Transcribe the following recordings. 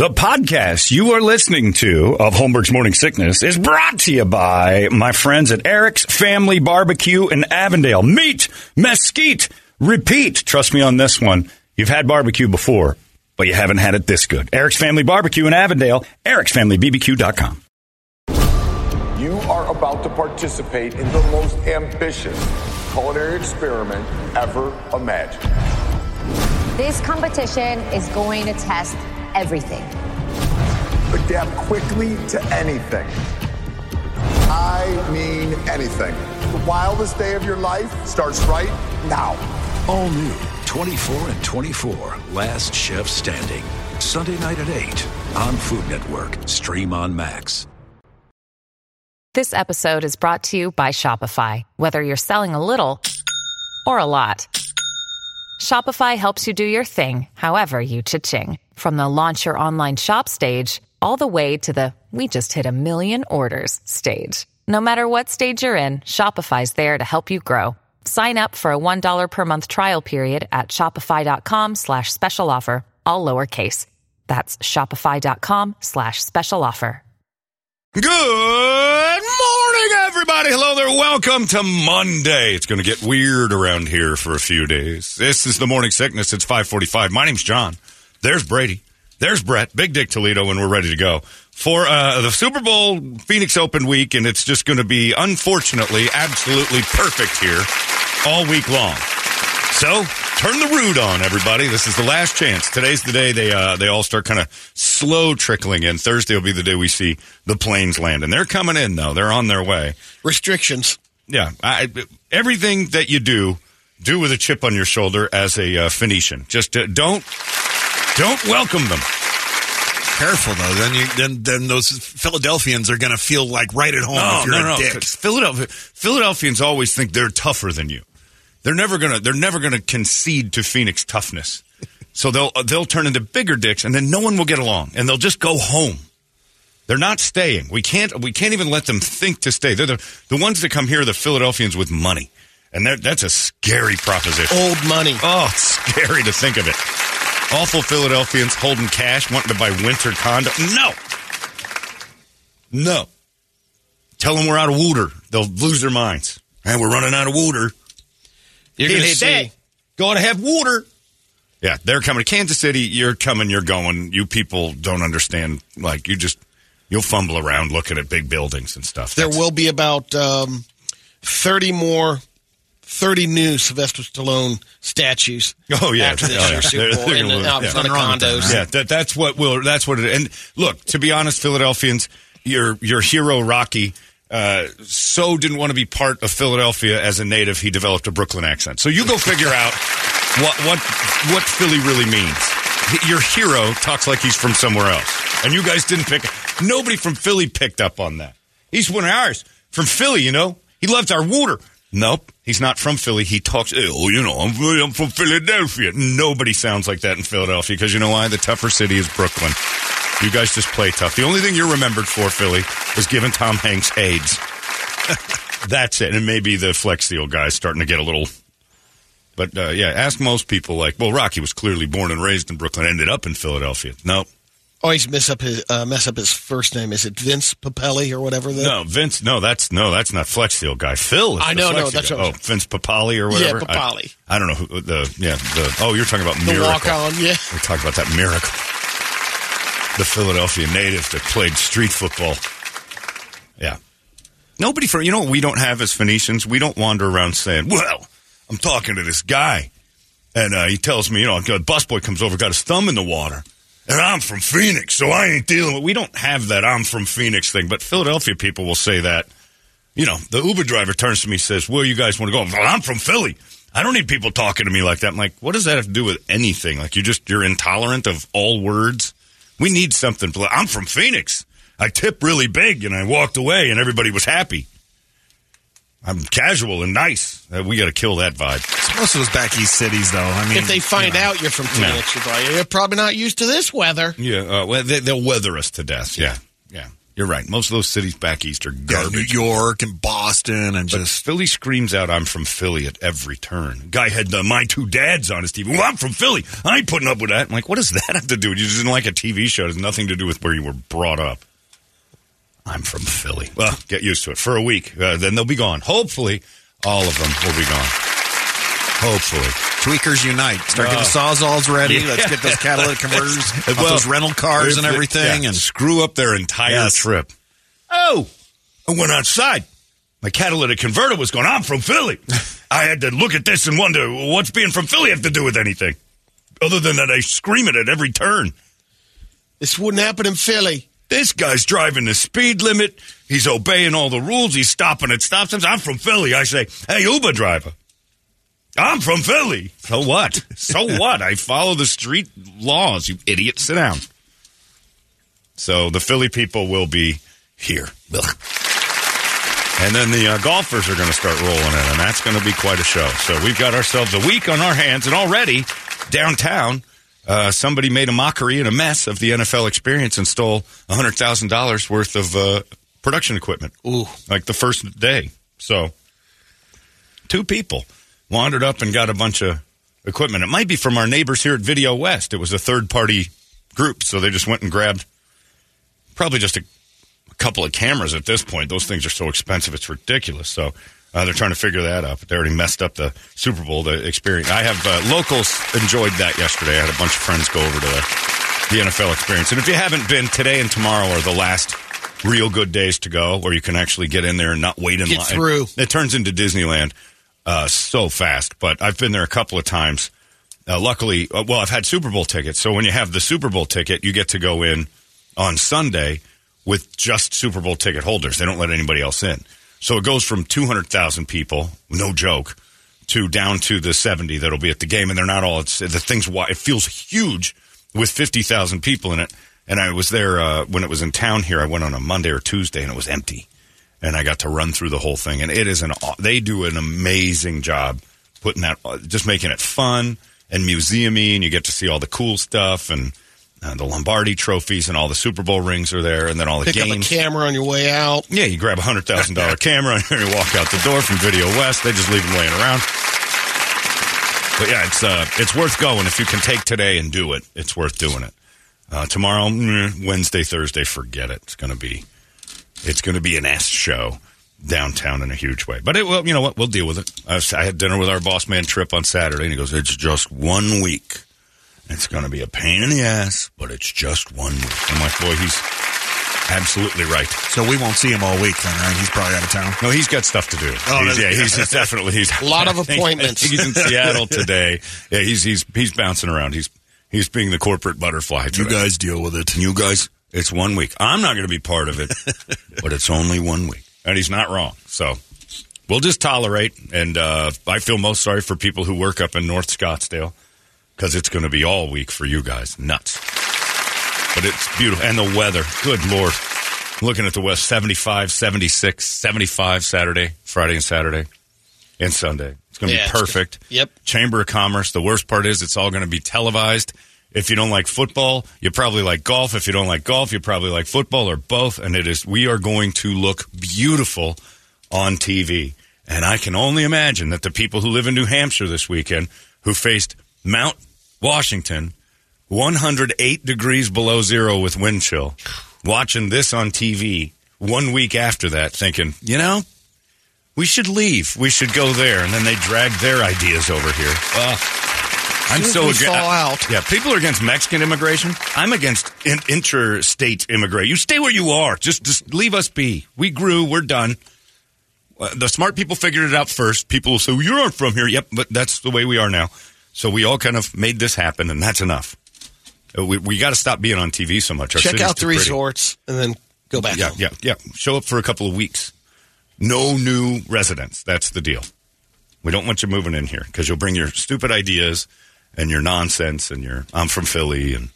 The podcast you are listening to of Holmberg's Morning Sickness is brought to you by my friends at Eric's Family Barbecue in Avondale. Meet, mesquite, repeat. Trust me on this one. You've had barbecue before, but you haven't had it this good. Eric's Family Barbecue in Avondale, ericsfamilybbq.com. You are about to participate in the most ambitious culinary experiment ever imagined. This competition is going to test everything. Adapt quickly to anything. I mean anything. The wildest day of your life starts right now. All new 24 and 24, Last Chef Standing. Sunday night at 8 on Food Network. Stream on Max. This episode is brought to you by Shopify. Whether you're selling a little or a lot, Shopify helps you do your thing, however you cha-ching. From the launch your online shop stage, all the way to the we just hit 1 million orders stage. No matter what stage you're in, Shopify's there to help you grow. Sign up for a $1 per month trial period at shopify.com/special offer, all lowercase. That's shopify.com/special offer. Good morning, everybody. Hello there. Welcome to Monday. It's going to get weird around here for a few days. This is the Morning Sickness. It's 5:45. My name's John. There's Brady. There's Brett. Big Dick Toledo, and we're ready to go for the Super Bowl Phoenix Open week, and it's just going to be, unfortunately, absolutely perfect here all week long. So turn the root on, everybody. This is the last chance. Today's the day they all start kind of slow trickling in. Thursday will be the day we see the planes land. And they're coming in, though. They're on their way. Restrictions. Yeah. Everything that you do with a chip on your shoulder as a Phoenician. Just don't welcome them. Careful, though. Then those Philadelphians are going to feel like right at home if you're a dick. Philadelphians always think they're tougher than you. They're never gonna concede to Phoenix toughness. So they'll turn into bigger dicks, and then no one will get along, and they'll just go home. They're not staying. We can't even let them think to stay. They're the ones that come here are the Philadelphians with money, and that's a scary proposition. Old money. Oh, it's scary to think of it. Awful Philadelphians holding cash, wanting to buy winter condo. No. Tell them we're out of water. They'll lose their minds. And we're running out of water. You're going to see. Gotta have water. Yeah, they're coming to Kansas City. You're coming, you're going. You people don't understand. Like, you'll fumble around looking at big buildings and stuff. There will be about 30 new Sylvester Stallone statues. Oh, yeah. After this year's Super Bowl in the condos. Yeah, that's what it is. And look, to be honest, Philadelphians, your hero, Rocky, so didn't want to be part of Philadelphia as a native, he developed a Brooklyn accent. So you go figure out what Philly really means. Your hero talks like he's from somewhere else. And you guys didn't pick it. Nobody from Philly picked up on that. He's one of ours. From Philly, you know. He loves our water. Nope, he's not from Philly. He talks, I'm from Philadelphia. Nobody sounds like that in Philadelphia because you know why? The tougher city is Brooklyn. You guys just play tough. The only thing you're remembered for, Philly, is giving Tom Hanks AIDS. That's it. And maybe the Flex Seal guy's starting to get a little... But, ask most people, like, well, Rocky was clearly born and raised in Brooklyn, ended up in Philadelphia. Nope. Always mess up his first name. Is it Vince Papelli or whatever? No, Vince. No, that's not Flex Seal guy. Phil is that's guy. What Vince Papali or whatever. Yeah, Papali. I don't know who you're talking about Miracle. The walk-on, yeah. We're talking about that Miracle. The Philadelphia native that played street football. Yeah. Nobody you know what we don't have as Phoenicians? We don't wander around saying, well, I'm talking to this guy, and he tells me, a busboy comes over, got his thumb in the water. And I'm from Phoenix, so I ain't dealing with... We don't have that I'm from Phoenix thing, but Philadelphia people will say that. The Uber driver turns to me and says, where you guys want to go? Well, I'm from Philly. I don't need people talking to me like that. I'm like, what does that have to do with anything? Like, you're intolerant of all words? We need something. I'm from Phoenix. I tip really big, and I walked away, and everybody was happy. I'm casual and nice. We got to kill that vibe. It's most of those back east cities, though. I mean, if they find out you're from Phoenix, you're probably not used to this weather. Yeah, they'll weather us to death. Yeah. You're right. Most of those cities back east are garbage. New York and Boston and but Philly screams out, I'm from Philly at every turn. Guy had My Two Dads on his TV. Well, I'm from Philly. I ain't putting up with that. I'm like, what does that have to do with you? You just didn't like a TV show. It has nothing to do with where you were brought up. I'm from Philly. Well, get used to it. For a week. Then they'll be gone. Hopefully, all of them will be gone. Hopefully. Tweakers unite. Start getting Sawzalls ready. Yeah. Let's get those catalytic converters, those rental cars and everything. And screw up their entire trip. Oh, I went outside. My catalytic converter was going, I'm from Philly. I had to look at this and wonder, what's being from Philly have to do with anything? Other than that, I scream it at every turn. This wouldn't happen in Philly. This guy's driving the speed limit. He's obeying all the rules. He's stopping at stop signs. I'm from Philly. I say, hey, Uber driver. I'm from Philly. So what? So what? I follow the street laws, you idiot. Sit down. So the Philly people will be here. And then the golfers are going to start rolling in, and that's going to be quite a show. So we've got ourselves a week on our hands, and already downtown, somebody made a mockery and a mess of the NFL experience and stole $100,000 worth of production equipment. Ooh. Like the first day. So 2 people wandered up and got a bunch of equipment. It might be from our neighbors here at Video West. It was a third-party group, so they just went and grabbed probably just a couple of cameras at this point. Those things are so expensive, it's ridiculous. So they're trying to figure that out. But they already messed up the Super Bowl experience. I have locals enjoyed that yesterday. I had a bunch of friends go over to the NFL experience. And if you haven't been, today and tomorrow are the last real good days to go, where you can actually get in there and not wait in line. Get through. It turns into Disneyland. So fast, but I've been there a couple of times. Luckily, I've had Super Bowl tickets. So when you have the Super Bowl ticket, you get to go in on Sunday with just Super Bowl ticket holders. They don't let anybody else in. So it goes from 200,000 people, no joke, to down to the 70 that'll be at the game. And they're not all, it feels huge with 50,000 people in it. And I was there when it was in town here. I went on a Monday or Tuesday and it was empty. And I got to run through the whole thing. And it is they do an amazing job putting that, just making it fun and museum-y. And you get to see all the cool stuff and the Lombardi trophies and all the Super Bowl rings are there. And then all the games. Pick up a camera on your way out. Yeah, you grab a $100,000 camera and you walk out the door from Video West. They just leave them laying around. But yeah, it's worth going. If you can take today and do it, it's worth doing it. Tomorrow, Wednesday, Thursday, forget it. It's going to be an ass show downtown in a huge way. But you know what? We'll deal with it. I had dinner with our boss man, Trip, on Saturday, and he goes, it's just 1 week. It's going to be a pain in the ass, but it's just 1 week. I'm like, boy, he's absolutely right. So we won't see him all week then, right? He's probably out of town. No, he's got stuff to do. He's definitely. A lot of appointments. He's in Seattle today. Yeah, he's bouncing around. He's being the corporate butterfly today. You guys deal with it. You guys, it's 1 week. I'm not going to be part of it, but it's only 1 week. And he's not wrong. So we'll just tolerate. And I feel most sorry for people who work up in North Scottsdale because it's going to be all week for you guys. Nuts. But it's beautiful. And the weather. Good Lord. Looking at the west, 75, 76, 75 Friday and Saturday, and Sunday. It's going to be perfect. Yep. Chamber of Commerce. The worst part is it's all going to be televised. If you don't like football, you probably like golf. If you don't like golf, you probably like football or both. And we are going to look beautiful on TV. And I can only imagine that the people who live in New Hampshire this weekend, who faced Mount Washington, 108 degrees below zero with wind chill, watching this on TV 1 week after that, thinking, we should leave. We should go there. And then they dragged their ideas over here. I'm so against. Yeah, people are against Mexican immigration. I'm against interstate immigration. You stay where you are. Just leave us be. We grew. We're done. The smart people figured it out first. People will say, well, you aren't from here. Yep, but that's the way we are now. So we all kind of made this happen, and that's enough. We got to stop being on TV so much. Check out the resorts and then go back home. Yeah. Show up for a couple of weeks. No new residents. That's the deal. We don't want you moving in here because you'll bring your stupid ideas and your nonsense and I'm from Philly. And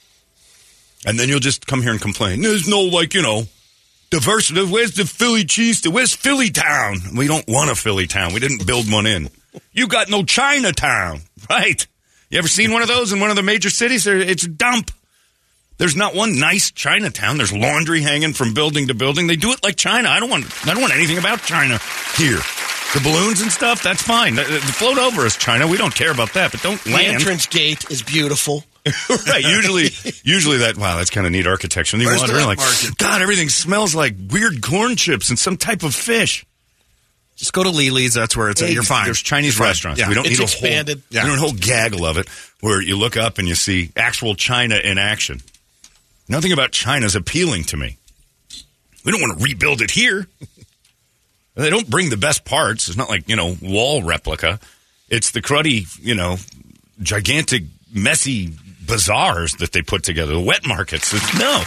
then you'll just come here and complain. There's no, diversity. Where's the Philly cheese? Where's Philly Town? We don't want a Philly Town. We didn't build one in. You got no Chinatown. Right. You ever seen one of those in one of the major cities? It's a dump. There's not one nice Chinatown. There's laundry hanging from building to building. They do it like China. I don't want anything about China here. The balloons and stuff, that's fine. Float over us, China. We don't care about that, but don't land. The entrance gate is beautiful. Right. Usually that's kind of neat architecture. And you wander in like, God, everything smells like weird corn chips and some type of fish. Just go to Lily's. That's where it's at. You're fine. There's Chinese restaurants. Yeah. We don't need expanded. We don't need a whole gaggle of it where you look up and you see actual China in action. Nothing about China is appealing to me. We don't want to rebuild it here. They don't bring the best parts. It's not like, wall replica. It's the cruddy, gigantic, messy bazaars that they put together, the wet markets. No.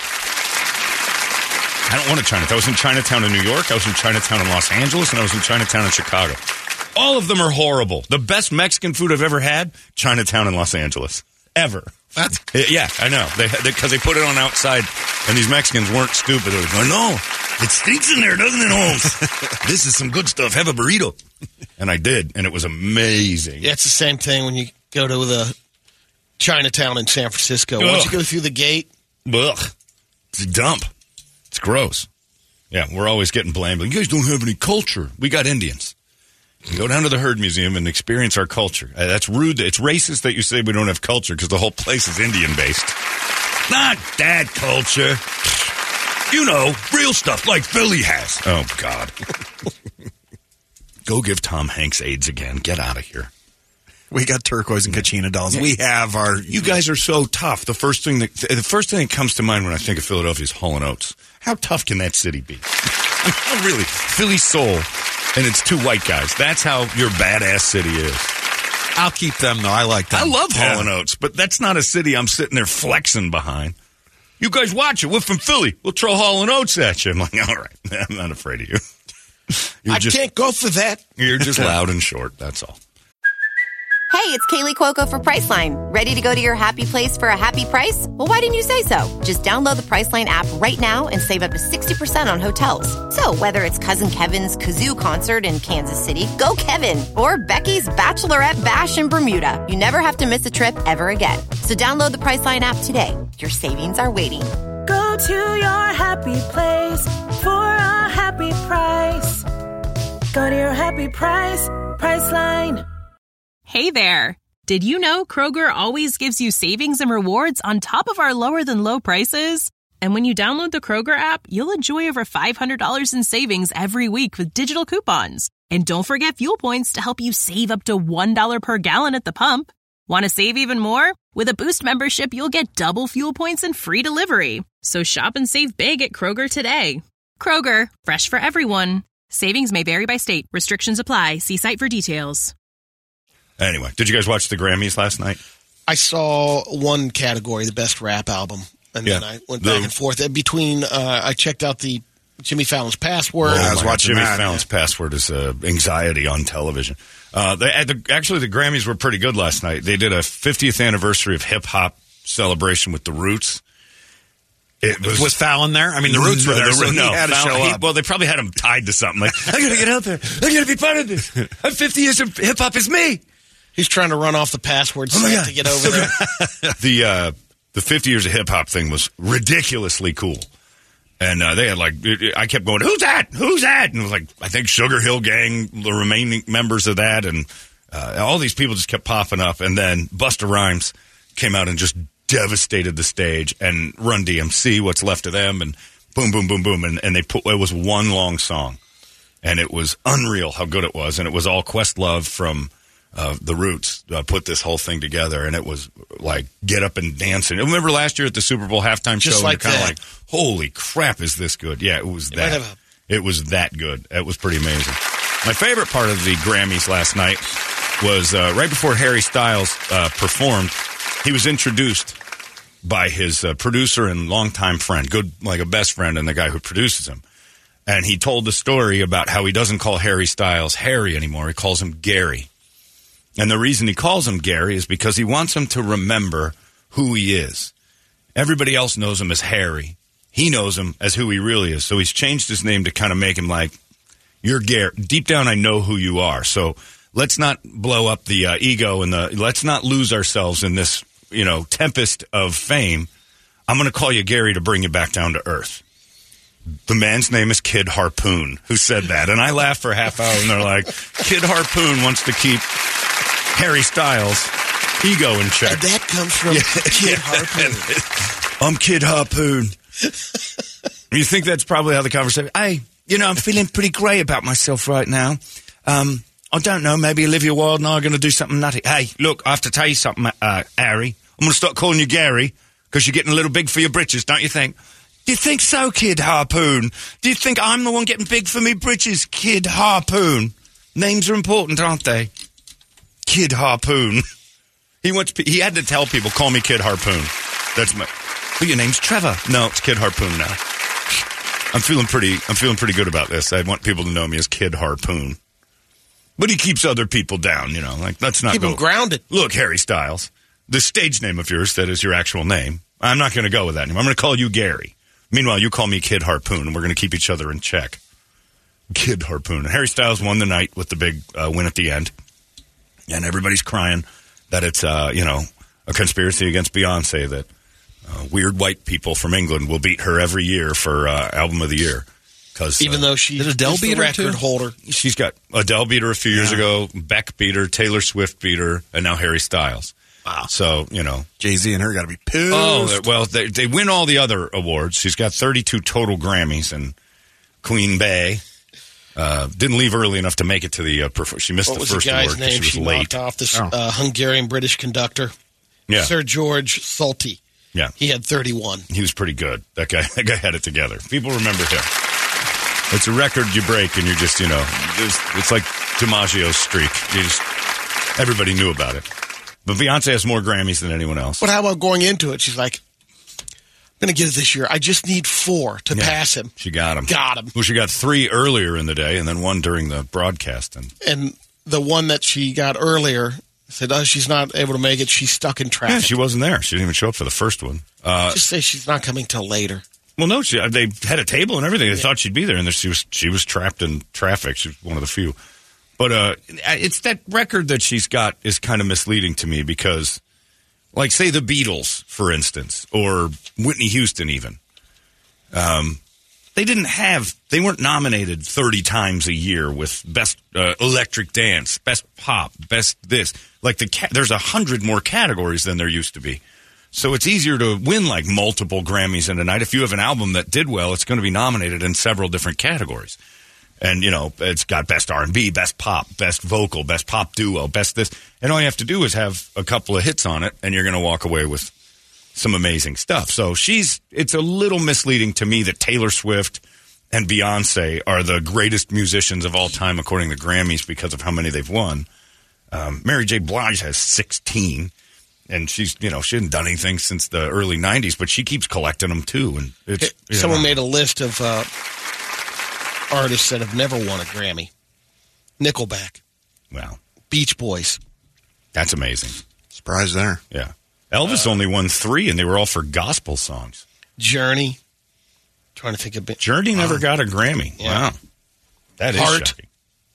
I don't want to Chinatown. I was in Chinatown in New York. I was in Chinatown in Los Angeles, and I was in Chinatown in Chicago. All of them are horrible. The best Mexican food I've ever had, Chinatown in Los Angeles. Ever. What? Yeah, I know. Because they put it on outside, and these Mexicans weren't stupid. They were going, no, it stinks in there, doesn't it, Holmes? This is some good stuff. Have a burrito. And I did, and it was amazing. Yeah, it's the same thing when you go to the Chinatown in San Francisco. Ugh. Once you go through the gate. Ugh. It's a dump. It's gross. Yeah, we're always getting blamed. You guys don't have any culture. We got Indians. You go down to the Heard Museum and experience our culture. That's rude. It's racist that you say we don't have culture because the whole place is Indian-based. Not that culture. Real stuff like Philly has. Oh, God. Go give Tom Hanks AIDS again. Get out of here. We got turquoise and Kachina dolls. We have our... You guys are so tough. The first thing that comes to mind when I think of Philadelphia is Hall & Oates. How tough can that city be? Really. Philly soul. And it's two white guys. That's how your badass city is. I'll keep them, though. I like them. I love Hall & Oates, but that's not a city I'm sitting there flexing behind. You guys watch it. We're from Philly. We'll throw Hall & Oates at you. I'm like, all right. I'm not afraid of you. I can't go for that. You're just loud and short. That's all. Hey, it's Kaylee Cuoco for Priceline. Ready to go to your happy place for a happy price? Well, why didn't you say so? Just download the Priceline app right now and save up to 60% on hotels. So whether it's Cousin Kevin's Kazoo Concert in Kansas City, go Kevin, or Becky's Bachelorette Bash in Bermuda, you never have to miss a trip ever again. So download the Priceline app today. Your savings are waiting. Go to your happy place for a happy price. Go to your happy price, Priceline. Hey there. Did you know Kroger always gives you savings and rewards on top of our lower-than-low prices? And when you download the Kroger app, you'll enjoy over $500 in savings every week with digital coupons. And don't forget fuel points to help you save up to $1 per gallon at the pump. Want to save even more? With a Boost membership, you'll get double fuel points and free delivery. So shop and save big at Kroger today. Kroger, fresh for everyone. Savings may vary by state. Restrictions apply. See site for details. Anyway, did you guys watch the Grammys last night? I saw one category, the best rap album, and then I went back and forth. In I checked out the Jimmy Fallon's Password. I was watching Jimmy Fallon's Password is anxiety on television. Actually, the Grammys were pretty good last night. They did a 50th anniversary of hip-hop celebration with the Roots. Was Fallon there? I mean, the Roots were there, so he had to show up. Well, they probably had him tied to something. Like, I got to get out there. I got to be part of this. 50 years of hip-hop is me. He's trying to run off the Password set to get over there. The 50 years of hip-hop thing was ridiculously cool. And they had, I kept going, who's that? Who's that? And it was like, I think Sugar Hill Gang, the remaining members of that, and all these people just kept popping up. And then Busta Rhymes came out and just devastated the stage, and Run DMC, What's Left of Them, and boom, boom, boom, boom. And it was one long song. And it was unreal how good it was. And it was all Questlove from the Roots put this whole thing together, and it was like get up and dancing. Remember last year at the Super Bowl halftime show? Just like kind of like, holy crap, is this good? Yeah, it was that. It was that good. It was pretty amazing. My favorite part of the Grammys last night was right before Harry Styles performed. He was introduced by his producer and longtime friend, like a best friend, and the guy who produces him. And he told the story about how he doesn't call Harry Styles Harry anymore. He calls him Gary. And the reason he calls him Gary is because he wants him to remember who he is. Everybody else knows him as Harry. He knows him as who he really is. So he's changed his name to kind of make him like, you're Gary. Deep down, I know who you are. So let's not blow up the ego and let's not lose ourselves in this, tempest of fame. I'm going to call you Gary to bring you back down to earth. The man's name is Kid Harpoon, who said that. And I laughed for a half hour, and they're like, Kid Harpoon wants to keep Harry Styles' ego in check. And that comes from Kid Harpoon. I'm Kid Harpoon. You think that's probably how the conversation... Hey, I'm feeling pretty great about myself right now. I don't know, maybe Olivia Wilde and I are going to do something nutty. Hey, look, I have to tell you something, Harry. I'm going to start calling you Gary, because you're getting a little big for your britches, don't you think? Do you think so, Kid Harpoon? Do you think I'm the one getting big for me britches, Kid Harpoon? Names are important, aren't they? Kid Harpoon. He had to tell people, call me Kid Harpoon. That's my... But your name's Trevor. No, it's Kid Harpoon now. I'm feeling pretty good about this. I want people to know me as Kid Harpoon. But he keeps other people down, like, let's not keep go... him grounded. Look, Harry Styles, the stage name of yours, that is your actual name, I'm not going to go with that anymore. I'm going to call you Gary. Meanwhile, you call me Kid Harpoon, and we're going to keep each other in check. Kid Harpoon. Harry Styles won the night with the big win at the end. And everybody's crying that it's, a conspiracy against Beyonce, that weird white people from England will beat her every year for Album of the Year. Even though she's the record holder. She's got Adele beat her a few years ago, Beck beat her, Taylor Swift beat her, and now Harry Styles. Wow. So, Jay-Z and her got to be pissed. Oh, well, they win all the other awards. She's got 32 total Grammys, and Queen Bey didn't leave early enough to make it to the she missed the first award because she was late. Knocked off this Hungarian-British conductor, Sir George Solti. Yeah. He had 31. He was pretty good. That guy had it together. People remember him. It's a record you break, and you're just, it's like DiMaggio's streak. Everybody knew about it. But Beyonce has more Grammys than anyone else. But how about going into it? She's like, I'm going to get it this year. I just need 4 to pass him. She got him. Got him. Well, she got 3 earlier in the day and then 1 during the broadcast. And the one that she got earlier said, she's not able to make it. She's stuck in traffic. Yeah, she wasn't there. She didn't even show up for the first one. Just say she's not coming till later. Well, no, they had a table and everything. They thought she'd be there, and she was trapped in traffic. She was one of the few. But it's that record that she's got is kind of misleading to me because, like, say the Beatles, for instance, or Whitney Houston even. They weren't nominated 30 times a year with Best Electric Dance, Best Pop, Best this. Like, there's 100 more categories than there used to be. So it's easier to win, like, multiple Grammys in a night. If you have an album that did well, it's going to be nominated in several different categories. And, it's got Best R&B, Best Pop, Best Vocal, Best Pop Duo, Best this. And all you have to do is have a couple of hits on it, and you're going to walk away with some amazing stuff. So it's a little misleading to me that Taylor Swift and Beyonce are the greatest musicians of all time, according to Grammys, because of how many they've won. Mary J. Blige has 16, and she hasn't done anything since the early 90s, but she keeps collecting them, too. And someone made a list of artists that have never won a Grammy. Nickelback. Wow. Beach Boys. That's amazing. Surprise there. Yeah. Elvis only won 3, and they were all for gospel songs. Journey. Trying to think of it. Journey never got a Grammy. Yeah. Wow. That is shocking.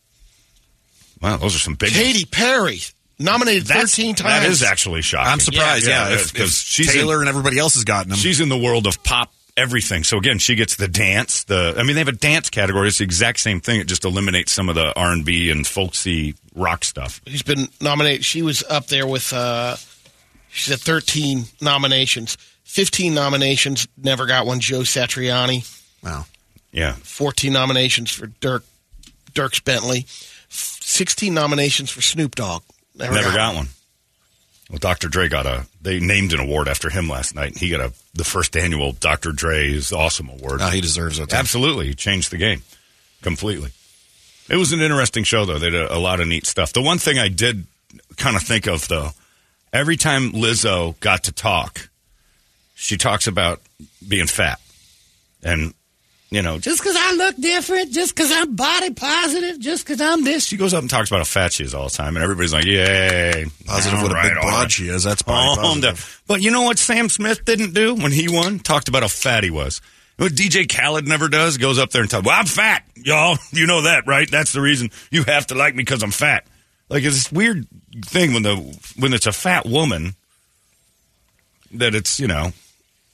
Wow, those are some big Katy Perry. Nominated 13 times. That is actually shocking. I'm surprised, because Taylor and everybody else has gotten them. She's in the world of pop everything. So, again, she gets the dance. They have a dance category. It's the exact same thing. It just eliminates some of the R&B and folksy rock stuff. She's been nominated. She was up there with, she's at 13 nominations. 15 nominations, never got one. Joe Satriani. Wow. Yeah. 14 nominations for Dierks Bentley. 16 nominations for Snoop Dogg. Never got one. Well, Dr. Dre they named an award after him last night. He got the first annual Dr. Dre's Awesome Award. He deserves it. Absolutely. He changed the game completely. It was an interesting show, though. They did a lot of neat stuff. The one thing I did kind of think of, though, every time Lizzo got to talk, she talks about being fat. And, just because I look different, just because I'm body positive, just because I'm this. She goes up and talks about how fat she is all the time, and everybody's like, yay. Positive with a big broad she is. That's body positive. But you know what Sam Smith didn't do when he won? Talked about how fat he was. What DJ Khaled never does, goes up there and talks, well, I'm fat, y'all. You know that, right? That's the reason you have to like me because I'm fat. Like, it's this weird thing when it's a fat woman that it's,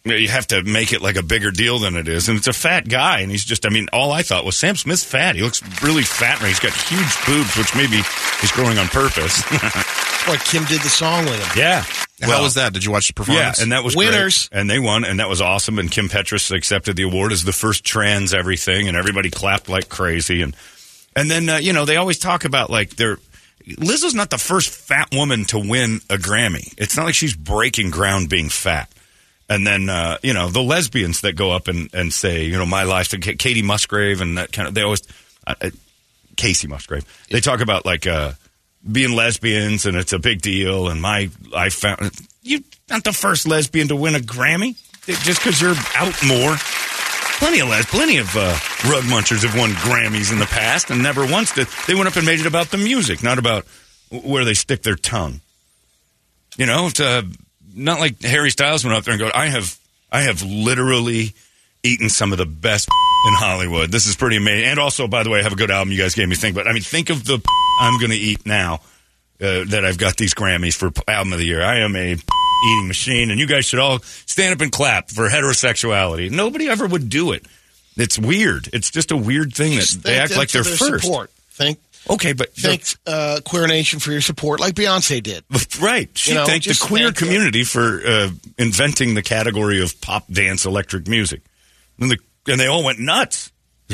You have to make it like a bigger deal than it is. And it's a fat guy, and he's just, all I thought was Sam Smith's fat. He looks really fat, and he's got huge boobs, which maybe he's growing on purpose. Well, Kim did the song with him. Yeah. How was that? Did you watch the performance? Yeah, and that was Winners. Great. And they won, and that was awesome. And Kim Petras accepted the award as the first trans everything, and everybody clapped like crazy. And then, they always talk about, Lizzo's not the first fat woman to win a Grammy. It's not like she's breaking ground being fat. And then, the lesbians that go up and say, my life, Katie Musgrave and that kind of, they always, Casey Musgrave, they talk about being lesbians and it's a big deal. And I found, you're not the first lesbian to win a Grammy just because you're out more. Plenty of rug munchers have won Grammys in the past and never once did. They went up and made it about the music, not about where they stick their tongue. It's not like Harry Styles went up there and go, I have literally eaten some of the best in Hollywood. This is pretty amazing. And also, by the way, I have a good album you guys gave me. Think think of the I'm going to eat now that I've got these Grammys for Album of the Year. I am a eating machine, and you guys should all stand up and clap for heterosexuality. Nobody ever would do it. It's weird. It's just a weird thing that they act like they're first. Support. Okay, but thanks Queer Nation for your support, like Beyonce did. Right. She thanked the queer community for inventing the category of pop, dance, electric music. And they all went nuts.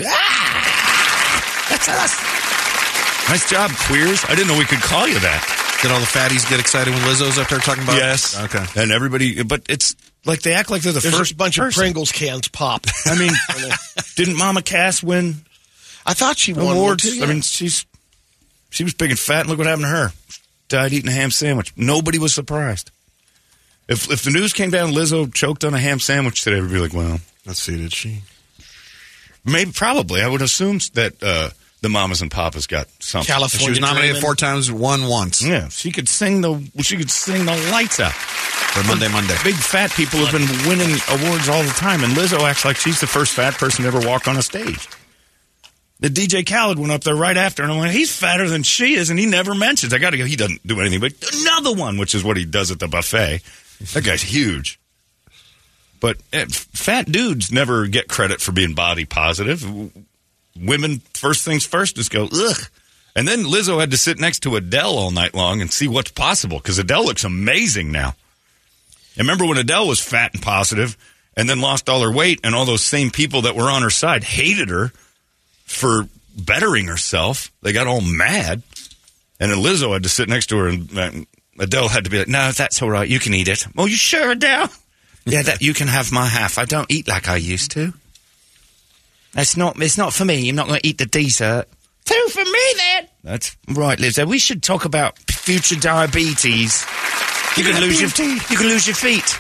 Ah! That's us. Nice job, queers. I didn't know we could call you that. Did all the fatties get excited when Lizzo's up there talking about it? Yes. Okay. And everybody, but it's like they act like they're the There's first a bunch person. of Pringles cans pop. Didn't Mama Cass win? I thought she won awards. Too, yeah. She was big and fat, and look what happened to her. Died eating a ham sandwich. Nobody was surprised. If the news came down, Lizzo choked on a ham sandwich today, we'd be like, well, let's see, did she? Maybe, probably. I would assume that the Mamas and Papas got something. California she was nominated Dreamin'. 4 times, won once. Yeah, she could sing the lights out. For Monday. Big fat people have been winning awards all the time, and Lizzo acts like she's the first fat person to ever walk on a stage. The DJ Khaled went up there right after, and I'm like, he's fatter than she is, and he never mentions. I got to go. He doesn't do anything, but another one, which is what he does at the buffet. That guy's huge. But fat dudes never get credit for being body positive. Women, first things first, just go, ugh. And then Lizzo had to sit next to Adele all night long and see what's possible, because Adele looks amazing now. And remember when Adele was fat and positive and then lost all her weight, and all those same people that were on her side hated her for bettering herself. They got all mad. And then Lizzo had to sit next to her, and Adele had to be like, no, that's all right. You can eat it. Oh, you sure, Adele? Yeah, you can have my half. I don't eat like I used to. It's not for me. I'm not going to eat the dessert. 2 for me, then. That's right, Lizzo. We should talk about future diabetes. You can lose your feet.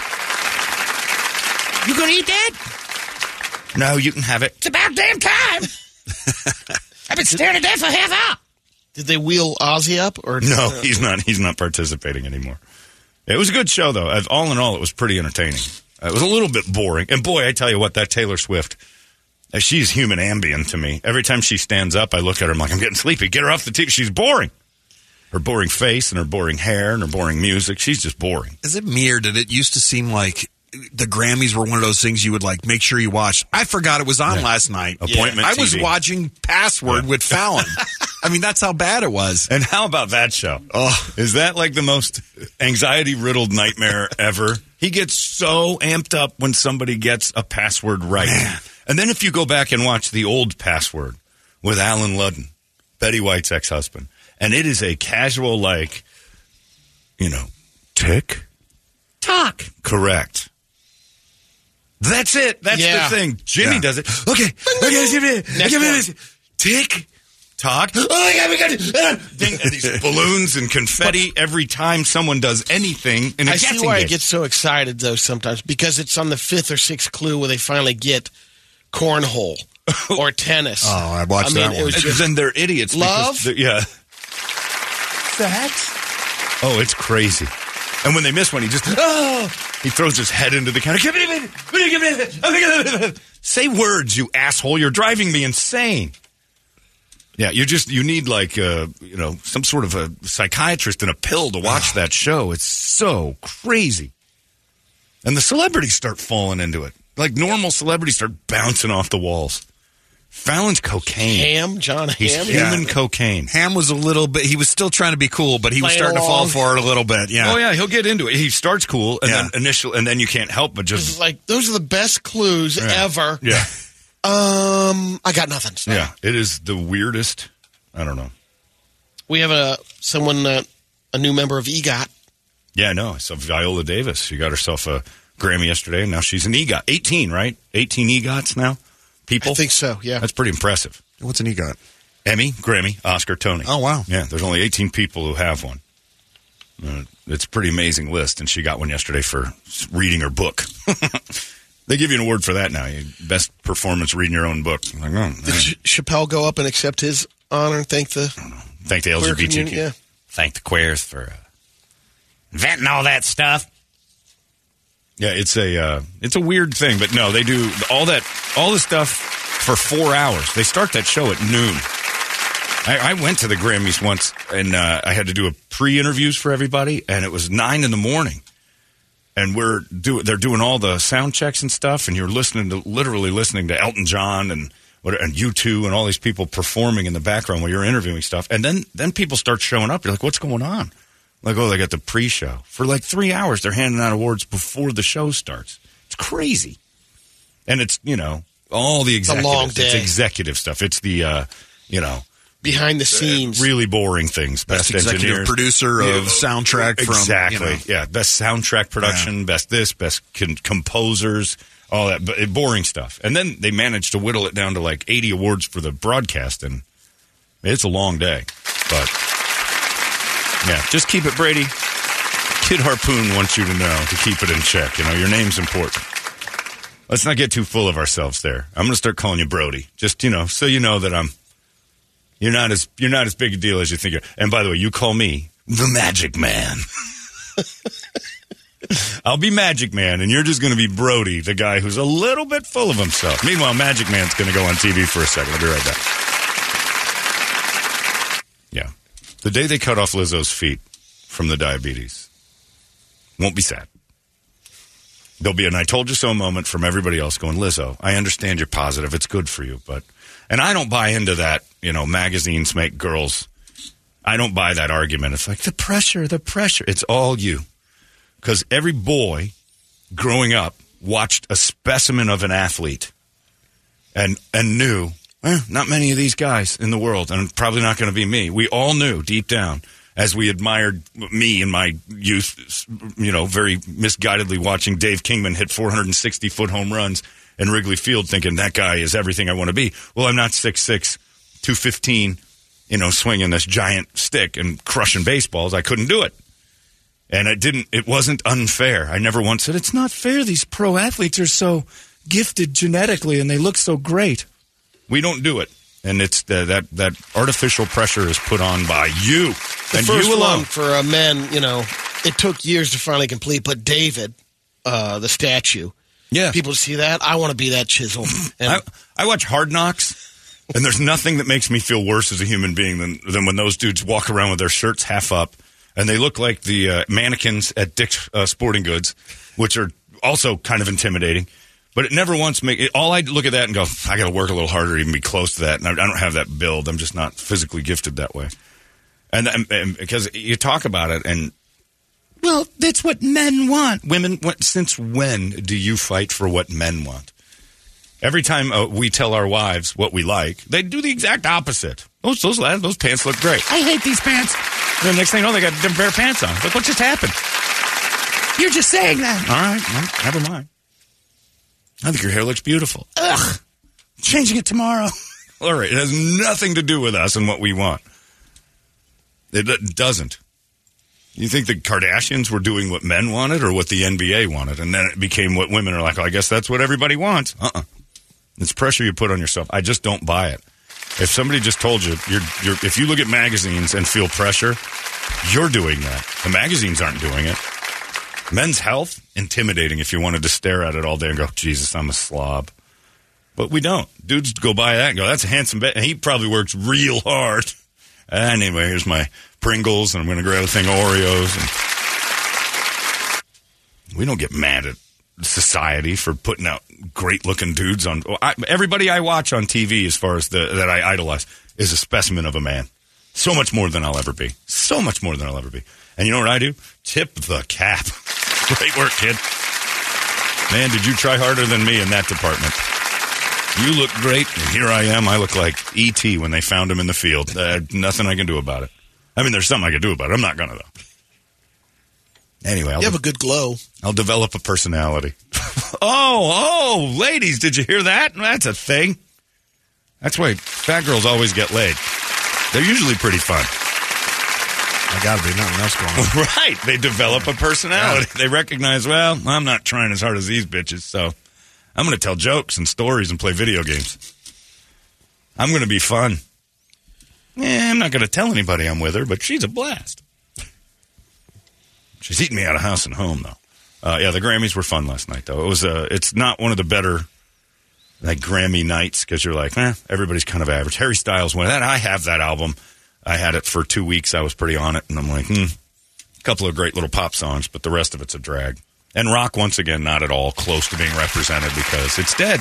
You going to eat that? No, you can have it. It's about damn time. I've been staring at that for half hour. Did they wheel Ozzy up? Or no, he's not. He's not participating anymore. It was a good show, though. All in all, it was pretty entertaining. It was a little bit boring. And boy, I tell you what, that Taylor Swift, she's human Ambien to me. Every time she stands up, I look at her, I'm like, I'm getting sleepy. Get her off the TV. She's boring. Her boring face and her boring hair and her boring music. She's just boring. Is it me, or did it used to seem like the Grammys were one of those things you would make sure you watch? I forgot it was on last night. Appointment I TV. was watching Password with Fallon. That's how bad it was. And how about that show? Oh, is that like the most anxiety-riddled nightmare ever? He gets so amped up when somebody gets a password right. Man. And then if you go back and watch the old Password with Alan Ludden, Betty White's ex-husband, and it is a casual, tick, tock. Correct. That's it. That's the thing. Jimmy does it. Okay. Tick, tock. Oh, my God. Ding. And these balloons and confetti every time someone does anything in a guessing game. I see why I get so excited, though, sometimes, because it's on the 5th or 6th clue where they finally get cornhole or tennis. Oh, I watched that one. Because then they're idiots. Love? Sex? Oh, it's crazy. And when they miss one, he throws his head into the counter. Say words, you asshole. You're driving me insane. Yeah, you need some sort of a psychiatrist and a pill to watch that show. It's so crazy. And the celebrities start falling into it. Like normal celebrities start bouncing off the walls. Fallon's cocaine. John Hamm. He's human cocaine. Hamm was a little bit, he was still trying to be cool, but he was starting to fall for it a little bit. Yeah. Oh, yeah, he'll get into it. He starts cool, and then you can't help but just. It's like, those are the best clues ever. Yeah. I got nothing. So. Yeah, it is the weirdest. I don't know. We have a new member of EGOT. Yeah, no. So Viola Davis, she got herself a Grammy yesterday, and now she's an EGOT. 18, right? 18 EGOTs now? People? I think so, yeah. That's pretty impressive. What's an EGOT? Emmy, Grammy, Oscar, Tony. Oh, wow. Yeah, there's only 18 people who have one. It's a pretty amazing list, and she got one yesterday for reading her book. They give you an award for that now. Best performance reading your own book. Like, Did Chappelle go up and accept his honor and thank the LGBTQ? Yeah. Thank the queers for inventing all that stuff. Yeah, it's a weird thing, but no, they do all the stuff for 4 hours. They start that show at noon. I went to the Grammys once, and I had to do a pre-interviews for everybody, and it was 9 a.m. And they're doing all the sound checks and stuff, and you're literally listening to Elton John and U2 and all these people performing in the background while you're interviewing stuff. And then people start showing up. You're like, what's going on? Like, oh, they got the pre-show. For like 3 hours, they're handing out awards before the show starts. It's crazy. And it's, all the executives. It's a long day. It's executive stuff. It's the, behind the scenes. Really boring things. Best executive engineers. Producer of soundtrack from. Exactly. Yeah. Best soundtrack production, best composers, all that. But boring stuff. And then they managed to whittle it down to like 80 awards for the broadcast. And it's a long day. But, yeah, just keep it, Brady. Kid Harpoon wants you to know to keep it in check. Your name's important. Let's not get too full of ourselves there. I'm going to start calling you Brody. Just, so you know that you're not as big a deal as you think. And by the way, you call me the Magic Man. I'll be Magic Man, and you're just going to be Brody, the guy who's a little bit full of himself. Meanwhile, Magic Man's going to go on TV for a second. I'll be right back. Yeah. The day they cut off Lizzo's feet from the diabetes won't be sad. There'll be an I told you so moment from everybody else going, Lizzo, I understand you're positive. It's good for you. And I don't buy into that, magazines make girls. I don't buy that argument. It's like the pressure. It's all you. Because every boy growing up watched a specimen of an athlete and knew, not many of these guys in the world, and probably not going to be me. We all knew deep down, as we admired me in my youth, very misguidedly watching Dave Kingman hit 460-foot home runs in Wrigley Field, thinking that guy is everything I want to be. Well, I'm not 6'6", 215, swinging this giant stick and crushing baseballs. I couldn't do it. And it wasn't unfair. I never once said, it's not fair. These pro athletes are so gifted genetically and they look so great. We don't do it. And it's that artificial pressure is put on by you. The first you alone. One for men, it took years to finally complete, but David, the statue. Yeah. People see that. I want to be that chisel. And I watch Hard Knocks, and there's nothing that makes me feel worse as a human being than when those dudes walk around with their shirts half up, and they look like the mannequins at Dick's Sporting Goods, which are also kind of intimidating. But it never once all I look at that and go, I got to work a little harder to even be close to that. And I don't have that build. I'm just not physically gifted that way. And because you talk about it and, well, that's what men want. Women, since when do you fight for what men want? Every time we tell our wives what we like, they do the exact opposite. Those pants look great. I hate these pants. And the next thing you know, they got a different pair of pants on. Like, what just happened? You're just saying that. All right. Well, never mind. I think your hair looks beautiful. Ugh. Changing it tomorrow. All right. It has nothing to do with us and what we want. It doesn't. You think the Kardashians were doing what men wanted or what the NBA wanted? And then it became what women are like, I guess that's what everybody wants. It's pressure you put on yourself. I just don't buy it. If somebody just told you, if you look at magazines and feel pressure, you're doing that. The magazines aren't doing it. Men's Health, intimidating if you wanted to stare at it all day and go, Jesus, I'm a slob. But we don't. Dudes go by that and go, that's a handsome bet. And he probably works real hard. Anyway, here's my Pringles, and I'm going to grab a thing of Oreos. And we don't get mad at society for putting out great-looking dudes on. Everybody I watch on TV, as far as that I idolize, is a specimen of a man. So much more than I'll ever be. So much more than I'll ever be. And you know what I do? Tip the cap. Great work, kid. Man, did you try harder than me in that department? You look great, and here I am. I look like E.T. when they found him in the field. Nothing I can do about it. I mean, there's something I can do about it. I'm not going to, though. Anyway, you have a good glow. I'll develop a personality. Oh, ladies, did you hear that? That's a thing. That's why fat girls always get laid. They're usually pretty fun. I got to be nothing else going on. Right. They develop a personality. Yeah. They recognize, well, I'm not trying as hard as these bitches, so I'm going to tell jokes and stories and play video games. I'm going to be fun. I'm not going to tell anybody I'm with her, but she's a blast. She's eating me out of house and home, though. The Grammys were fun last night, though. It's not one of the better Grammy nights because you're like, everybody's kind of average. Harry Styles won that. I have that album. I had it for 2 weeks. I was pretty on it, and I'm like, a couple of great little pop songs, but the rest of it's a drag. And rock, once again, not at all close to being represented because it's dead.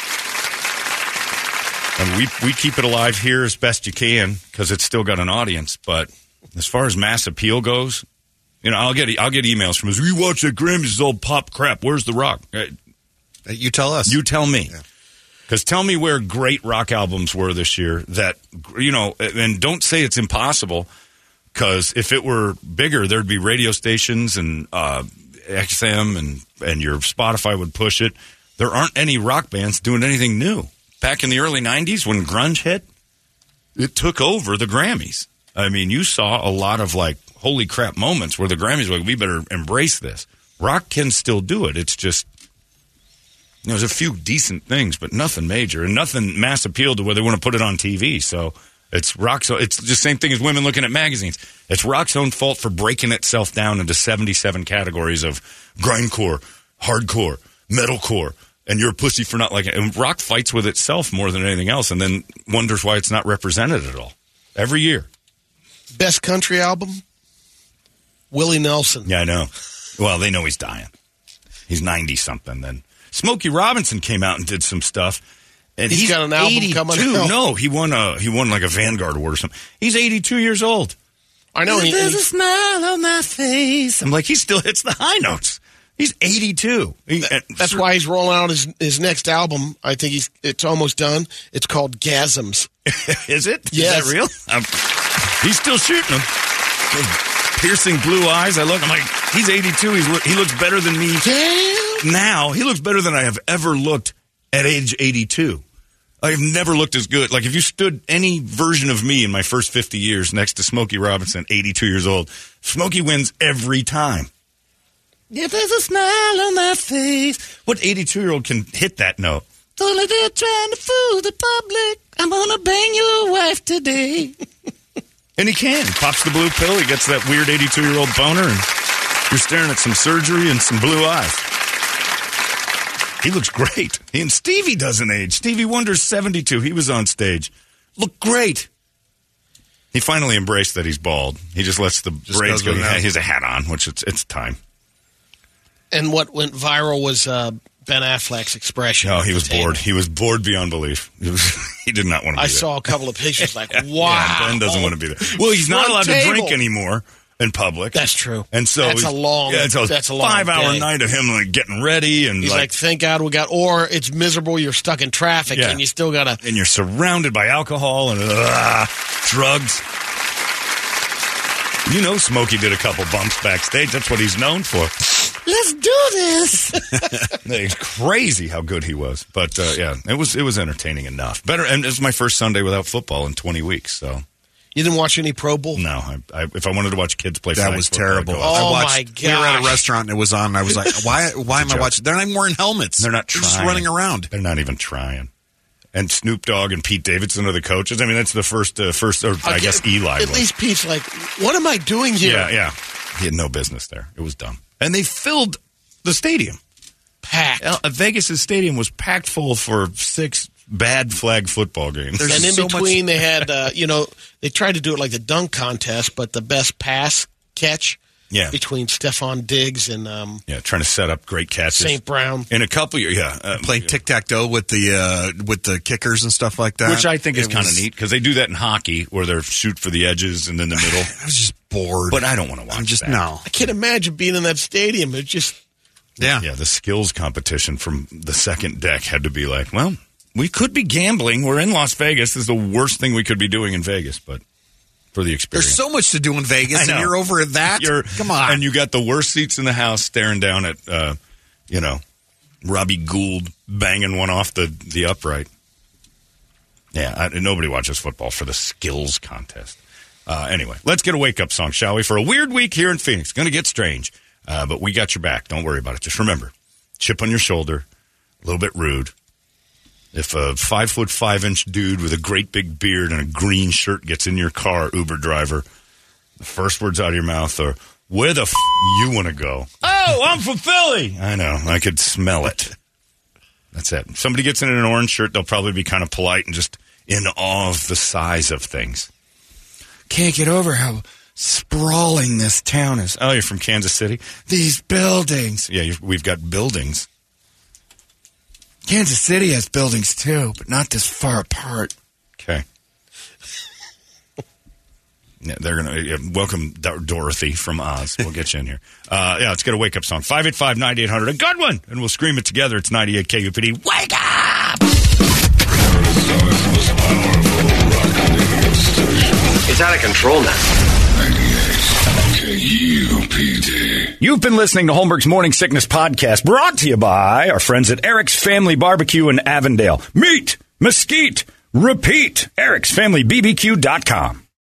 And we keep it alive here as best you can because it's still got an audience. But as far as mass appeal goes, I'll get emails from us. You watch the Grammys, it's all pop crap. Where's the rock? You tell us. You tell me. Because tell me where great rock albums were this year that, and don't say it's impossible because if it were bigger, there'd be radio stations and XM and your Spotify would push it. There aren't any rock bands doing anything new. Back in the early 90s when grunge hit, it took over the Grammys. I mean, you saw a lot of holy crap moments where the Grammys were like, we better embrace this. Rock can still do it. It's just, there's a few decent things, but nothing major and nothing mass appeal to where they want to put it on TV. So it's rock's. It's the same thing as women looking at magazines. It's rock's own fault for breaking itself down into 77 categories of grindcore, hardcore, metalcore, and you're a pussy for not liking it. And rock fights with itself more than anything else, and then wonders why it's not represented at all every year. Best country album, Willie Nelson. Yeah, I know. Well, they know he's dying. He's 90-something then. Smokey Robinson came out and did some stuff. And he's got an album 82. coming out. No, he won like a Vanguard award or something. He's 82 years old. I know. There's a smile on my face. I'm like, he still hits the high notes. He's 82. That's why he's rolling out his next album. I think it's almost done. It's called Gasms. Is it? Yes. Is that real? He's still shooting them. Those piercing blue eyes. I'm like, he's 82. He looks better than me. Damn. Now, he looks better than I have ever looked at age 82. I've never looked as good. Like, if you stood any version of me in my first 50 years next to Smokey Robinson, 82 years old, Smokey wins every time. If there's a smile on my face. What 82-year-old can hit that note? Only they're trying to fool the public. I'm going to bang your wife today. And he can. He pops the blue pill. He gets that weird 82-year-old boner, and you're staring at some surgery and some blue eyes. He looks great. And Stevie doesn't age. Stevie Wonder's 72. He was on stage. Looked great. He finally embraced that he's bald. He just lets the braids go. He has a hat on, which it's time. And what went viral was Ben Affleck's expression. Oh, he was bored. He was bored beyond belief. He did not want to be there. I saw a couple of pictures like, wow. Yeah, Ben doesn't want to be there. Well, he's not allowed to drink anymore in public. That's true. And so that's a long 5-hour night of him getting ready. And he's like, thank God we got, or it's miserable, you're stuck in traffic and you still got to. And you're surrounded by alcohol and drugs. You know, Smokey did a couple bumps backstage. That's what he's known for. Let's do this. It's crazy how good he was. But, it was entertaining enough. Better, and it was my first Sunday without football in 20 weeks, so. You didn't watch any Pro Bowl? No. If I wanted to watch kids play that was terrible. My God. We were at a restaurant and it was on, and I was like, why am I watching? They're not even wearing helmets. They're not trying. They're just running around. They're not even trying. And Snoop Dogg and Pete Davidson are the coaches. I mean, that's the first, I guess Eli At least Pete's like, what am I doing here? Yeah. He had no business there. It was dumb. And they filled the stadium. Packed. Vegas' stadium was packed full for 6 bad flag football games. And in between, they had, they tried to do it like the dunk contest, but the best pass catch. between Stephon Diggs and trying to set up great catches. St. Brown. In a couple years, playing tic-tac-toe with the kickers and stuff like that. Which I think is kind of neat, because they do that in hockey, where they shoot for the edges and then the middle. I was just bored. But I don't want to watch that. No. I can't imagine being in that stadium. It just... Yeah, the skills competition from the second deck had to be like, well, we could be gambling. We're in Las Vegas. This is the worst thing we could be doing in Vegas, but for the experience. There's so much to do in Vegas, and you're over at that? Come on. And you got the worst seats in the house staring down at, Robbie Gould banging one off the upright. Yeah, nobody watches football for the skills contest. Anyway, let's get a wake-up song, shall we? For a weird week here in Phoenix. Going to get strange. But we got your back. Don't worry about it. Just remember, chip on your shoulder, a little bit rude. If a 5'5" dude with a great big beard and a green shirt gets in your car, Uber driver, the first words out of your mouth are, where the you want to go? Oh, I'm from Philly. I know. I could smell it. That's it. If somebody gets in an orange shirt, they'll probably be kind of polite and just in awe of the size of things. Can't get over how sprawling this town is. Oh, you're from Kansas City? These buildings. Yeah, we've got buildings. Kansas City has buildings too, but not this far apart. Okay. Yeah, they're going to welcome Dorothy from Oz. We'll get you in here. Let's get a wake-up song. 585-9800. A good one! And we'll scream it together. It's 98 KUPD. Wake up! It's out of control now. KUPD. You've been listening to Holmberg's Morning Sickness Podcast, brought to you by our friends at Eric's Family Barbecue in Avondale. Meet, mesquite, repeat. Eric'sFamilyBBQ.com.